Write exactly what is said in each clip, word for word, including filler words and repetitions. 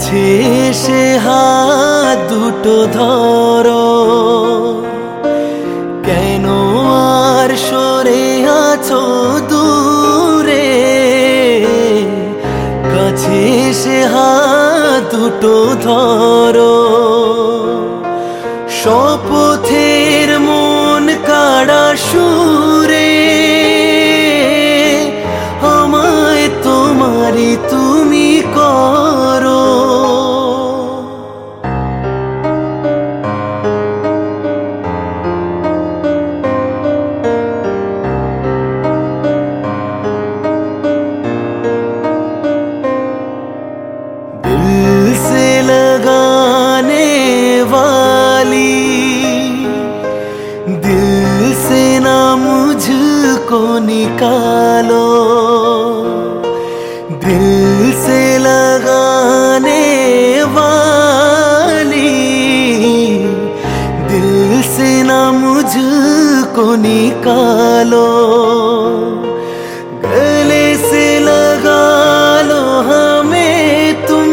কাছে এসে হাত দুটো ধরো, কেন আর সরে আছো দূরে? কাছে এসে হাত দুটো ধরো, শপথের মন কাড়া সুরে আমায় তোমারই তুমি করো। दिल से लगाने वाली, दिल से ना मुझको निकालो। दिल से लगाने वाली, दिल से ना मुझको निकालो। गले से लगा लो हमें तुम,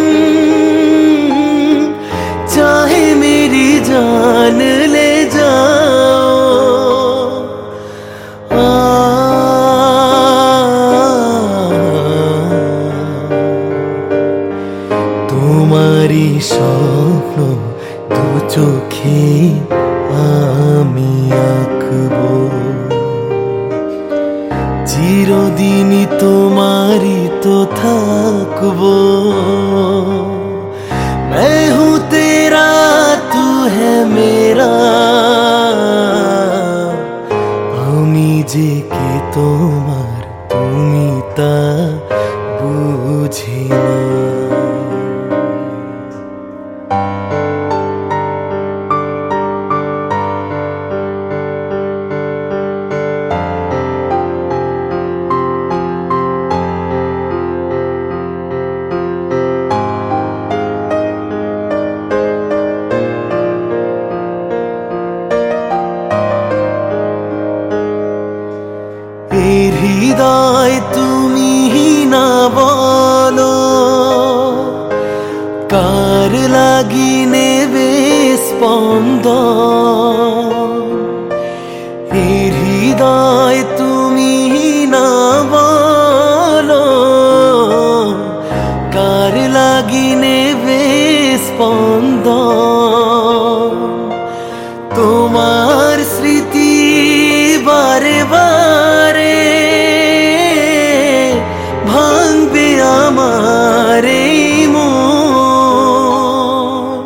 चाहे मेरी जान ले जाओ। आ, तुम्हारी स्वप्न दु चोखे आमी आँकबो, চিরদিনই তোমারই তো থাকবো। मैं हूँ तेरा तू है मेरा, আমি যে কে তোমার তুমি তা বুঝি না। হৃদয় তুমি না বলো, কার লাগি নেবে স্পন্দন। হৃদয় তুমি না বলো, কার লাগি নেবে স্পন্দন। তোমার স্মৃতি বারে বারে ভাঙবে আমার এই মন।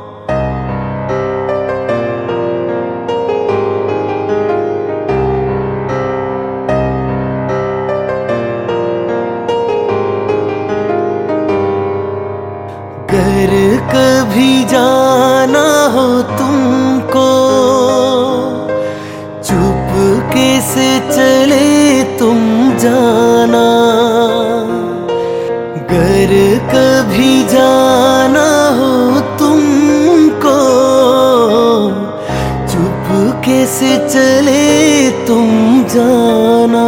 गर कभी जाना हो तुमको, चुपके से चले तुम जाना। गर कभी जाना हो तुमको, चुपके से चले तुम जाना।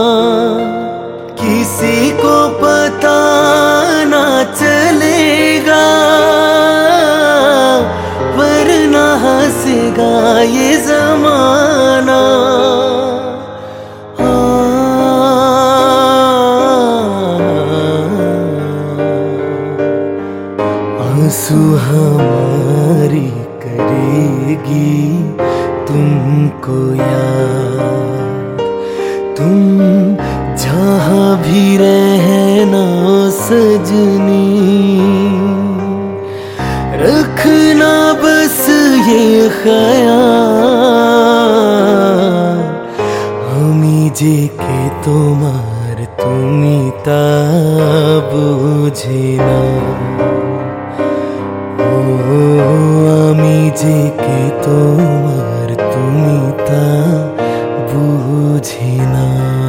किसी को पता ना चलेगा, वरना हंसेगा ये जमाना। आंसू हमारी करेगी तुमको याद, तुम जहाँ भी रहना सजनी। रखना बस ये ख्याल, আমি যে কে তোমার তুমি তা বুঝি না। ও আমি যে কে তোমার তুমি তা বুঝি না।